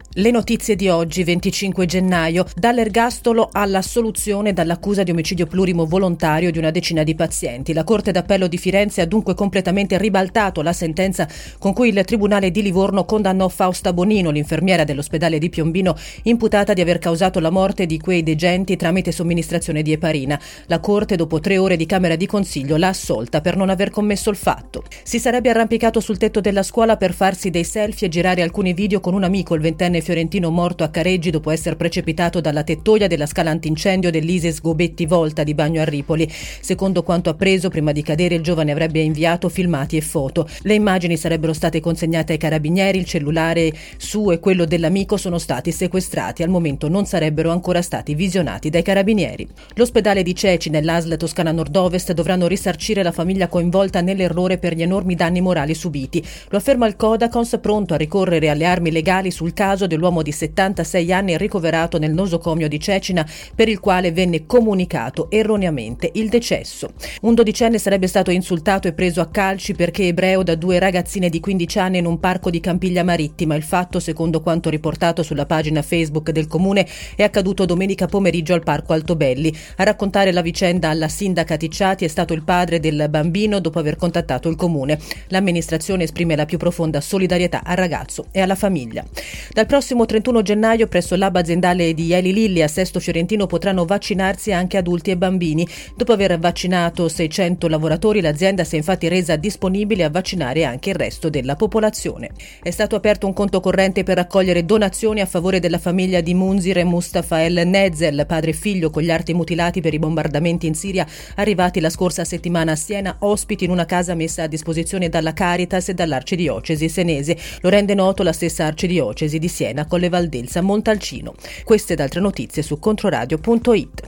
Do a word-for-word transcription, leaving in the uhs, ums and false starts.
Le notizie di oggi, venticinque gennaio, dall'ergastolo all'assoluzione dall'accusa di omicidio plurimo volontario di una decina di pazienti. La Corte d'Appello di Firenze ha dunque completamente ribaltato la sentenza con cui il Tribunale di Livorno condannò Fausta Bonino, l'infermiera dell'ospedale di Piombino, imputata di aver causato la morte di quei degenti tramite somministrazione di eparina. La Corte, dopo tre ore di Camera di Consiglio, l'ha assolta per non aver commesso il fatto. Si sarebbe arrampicato sul tetto della scuola per farsi dei selfie e girare alcuni video con un amico, il ventenne fiorentino morto a Careggi dopo essere precipitato dalla tettoia della scala antincendio dell'Isis Gobetti Volta di Bagno a Ripoli. Secondo quanto appreso, prima di cadere il giovane avrebbe inviato filmati e foto. Le immagini sarebbero state consegnate ai carabinieri, il cellulare suo e quello dell'amico sono stati sequestrati. Al momento non sarebbero ancora stati visionati dai carabinieri. L'ospedale di Ceci nell'A S L Toscana Nord-Ovest dovranno risarcire la famiglia coinvolta nell'errore per gli enormi danni morali subiti. Lo afferma il Codacons, pronto a ricorrere alle armi legali sul caso dell'uomo di settantasei anni ricoverato nel nosocomio di Cecina, per il quale venne comunicato erroneamente il decesso. Un dodicenne sarebbe stato insultato e preso a calci perché ebreo da due ragazzine di quindici anni in un parco di Campiglia Marittima. Il fatto, secondo quanto riportato sulla pagina Facebook del comune, è accaduto domenica pomeriggio al parco Altobelli. A raccontare la vicenda alla sindaca Ticciati è stato il padre del bambino dopo aver contattato il comune. L'amministrazione esprime la più profonda solidarietà al ragazzo e alla famiglia. Dal prossimo trentuno gennaio presso l'hub aziendale di Eli Lilly a Sesto Fiorentino potranno vaccinarsi anche adulti e bambini. Dopo aver vaccinato seicento lavoratori, l'azienda si è infatti resa disponibile a vaccinare anche il resto della popolazione. È stato aperto un conto corrente per raccogliere donazioni a favore della famiglia di Munzir e Mustafa El Nezel, padre e figlio con gli arti mutilati per i bombardamenti in Siria, arrivati la scorsa settimana a Siena, ospiti in una casa messa a disposizione dalla Caritas e dall'Arcidiocesi senese. Lo rende noto la stessa Arcidiocesi di Siena, Colle Valdelsa, Montalcino. Queste ed altre notizie su controradio punto it.